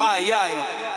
Ай-яй,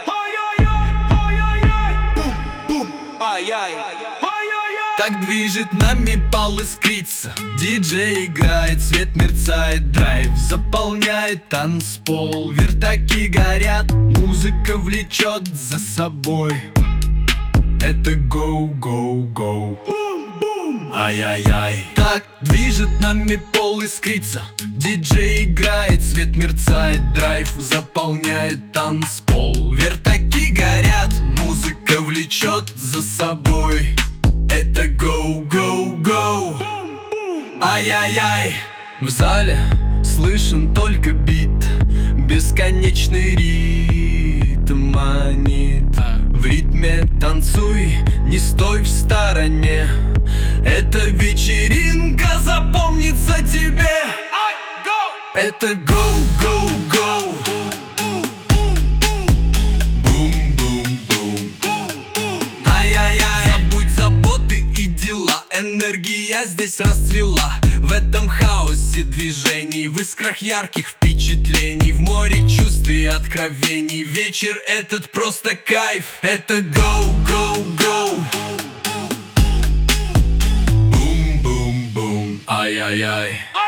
ай-яй. Так движет нами пол искрится. Диджей играет, свет мерцает, драйв заполняет танцпол. Вертаки горят, музыка влечет за собой. Это гоу, гоу, гоу. Ай-яй-яй. Так движет нами пол искрится. Диджей играет, свет мерцает, драйв заполняет танцпол. Вертаки горят, музыка влечет за собой. Это гоу, гоу, гоу. Ай-яй-яй. В зале слышен только бит, бесконечный ритм манит. В ритме танцуй, не стой в стороне. Эта вечеринка запомнится тебе. Это гоу, гоу, гоу. Энергия здесь расцвела. В этом хаосе движений, в искрах ярких впечатлений, в море чувств и откровений. Вечер этот просто кайф. Это гоу, гоу, гоу. Бум-бум-бум. Ай-яй-яй.